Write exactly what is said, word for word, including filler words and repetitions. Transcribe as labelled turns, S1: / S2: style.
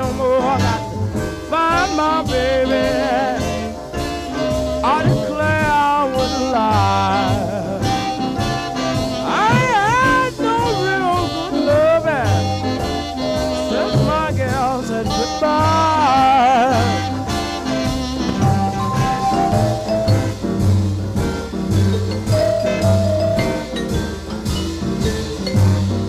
S1: home. Oh, I got to find my baby.